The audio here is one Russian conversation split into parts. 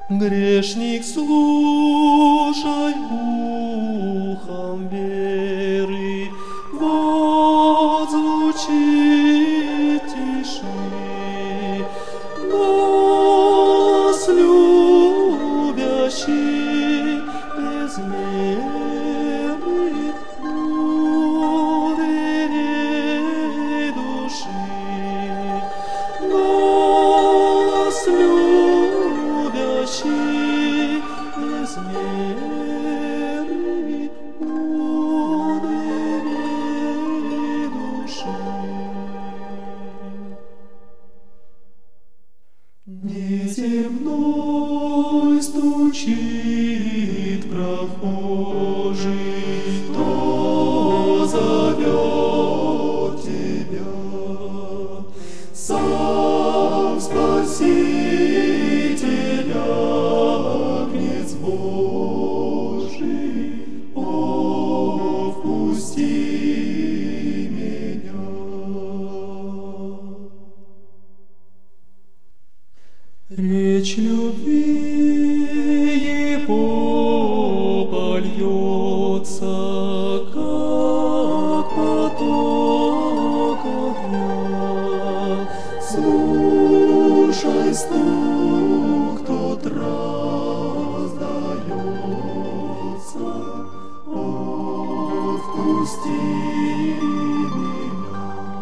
Грешник, слушай ухом веры, вот звучит тиши, голос любящий, безмерный уверей души, голос любящий, безмерный уверей души. Неземной стучит прохожий, кто зовет тебя. Сам Спаситель, Агнец Божий, о, впусти меня. Речь любви Его польется, как поток огня. Слушай стук, тот раздается, о, впусти меня.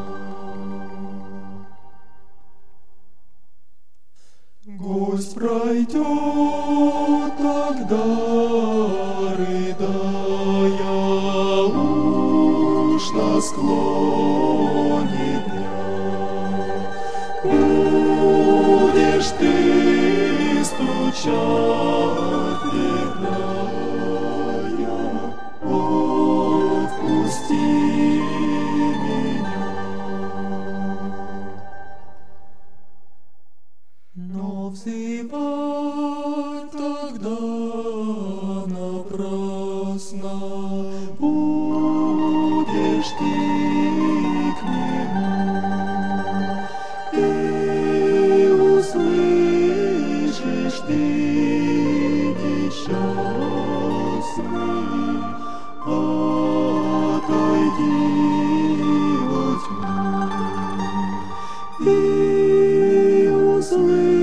Гость пройдет тогда, рыдая, уж на склоне дня. Будешь ты стучать, играя, о, впусти меня. Но взывать тогда напрасно, будешь ты к нему, и услышишь ты, несчастный, отойди во тьму, и услышишь